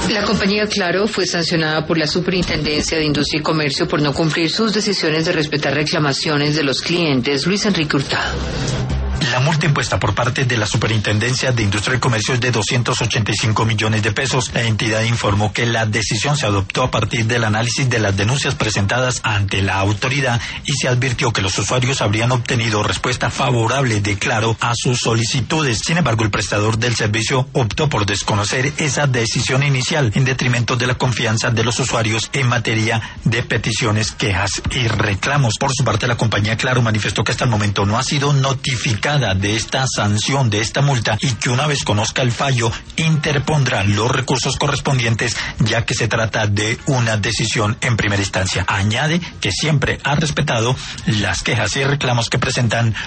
La compañía Claro fue sancionada por la Superintendencia de Industria y Comercio por no cumplir sus decisiones de respetar reclamaciones de los clientes. Luis Enrique Hurtado. La multa impuesta por parte de la Superintendencia de Industria y Comercio es de 285 millones de pesos. La entidad informó que la decisión se adoptó a partir del análisis de las denuncias presentadas ante la autoridad y se advirtió que los usuarios habrían obtenido respuesta favorable de Claro a sus solicitudes. Sin embargo, el prestador del servicio optó por desconocer esa decisión inicial en detrimento de la confianza de los usuarios en materia de peticiones, quejas y reclamos. Por su parte, la compañía Claro manifestó que hasta el momento no ha sido notificada de esta sanción, de esta multa, y que una vez conozca el fallo interpondrá los recursos correspondientes, ya que se trata de una decisión en primera instancia. Añade que siempre ha respetado las quejas y reclamos que presentan